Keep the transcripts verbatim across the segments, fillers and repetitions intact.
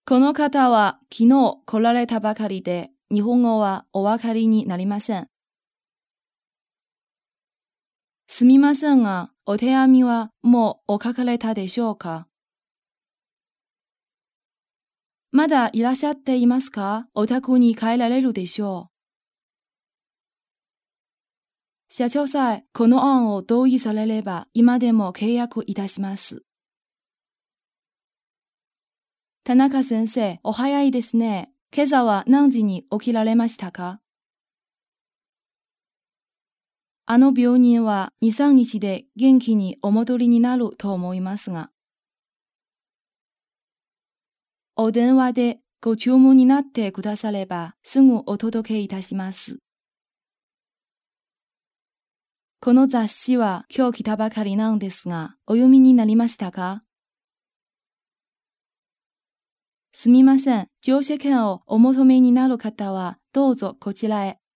この方は昨日来られたばかりで、日本語はお分かりになりません。すみませんが、お手紙はもうお書かれたでしょうか？まだいらっしゃっていますか？お宅に帰られるでしょう。社長さえこの案を同意されれば、今でも契約いたします。田中先生、お早いですね。今朝は何時に起きられましたか？あの病人はに、さんにちで元気にお戻りになると思いますが。お電話でご注文になってくだされば、すぐお届けいたします。この雑誌は今日来たばかりなんですが、お読みになりましたか？すみません。乗車券をお求めになる方は、どうぞこちらへ。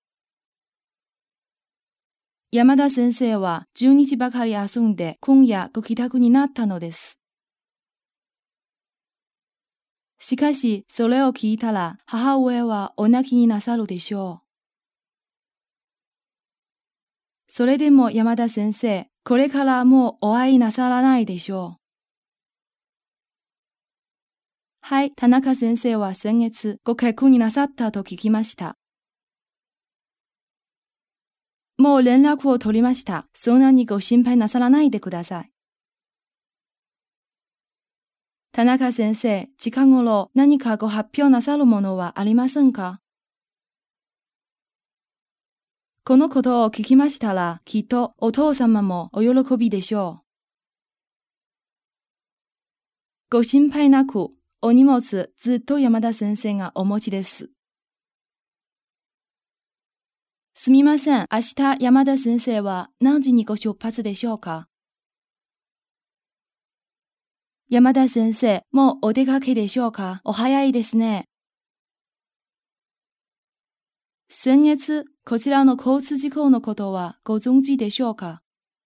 山田先生はじゅうにちばかり遊んで、今夜ご帰宅になったのです。しかし、それを聞いたら、母親はお泣きになさるでしょう。それでも山田先生、これからもうお会いなさらないでしょう。はい、田中先生は先月ご結婚になさったと聞きました。もう連絡を取りました。そんなにご心配なさらないでください。田中先生、近頃何かご発表なさるものはありませんか？このことを聞きましたら、きっとお父様もお喜びでしょう。ご心配なく、お荷物ずっと山田先生がお持ちです。すみません、明日山田先生は何時にご出発でしょうか？山田先生、もうお出かけでしょうか？お早いですね。先月、こちらの交通事故のことはご存知でしょうか？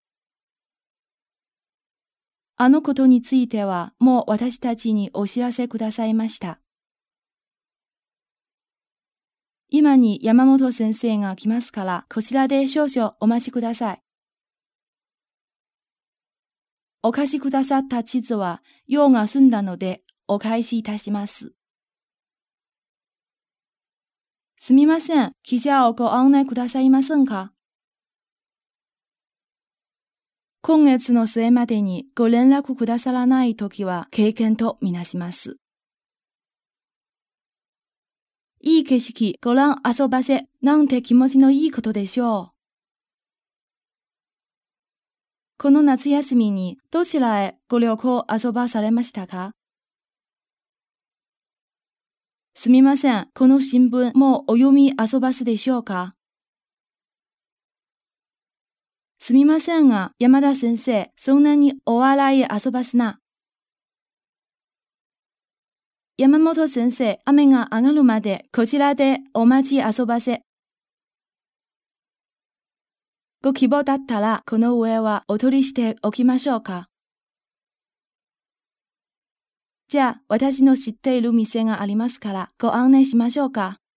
あのことについては、もう私たちにお知らせくださいました。今に山本先生が来ますから、こちらで少々お待ちください。お貸しくださった地図は、用が済んだので、お返しいたします。すみません、汽車をご案内くださいませんか？今月の末までにご連絡くださらないときは経験とみなします。いい景色ご覧遊ばせ、なんて気持ちのいいことでしょう。この夏休みにどちらへご旅行遊ばされましたか？すみません、この新聞もうお読み遊ばすでしょうか？すみませんが、山田先生、そんなにお笑い遊ばすな。山本先生、雨が上がるまでこちらでお待ち遊ばせ。ご希望だったら、この上はお取りしておきましょうか。じゃあ、私の知っている店がありますから、ご案内しましょうか。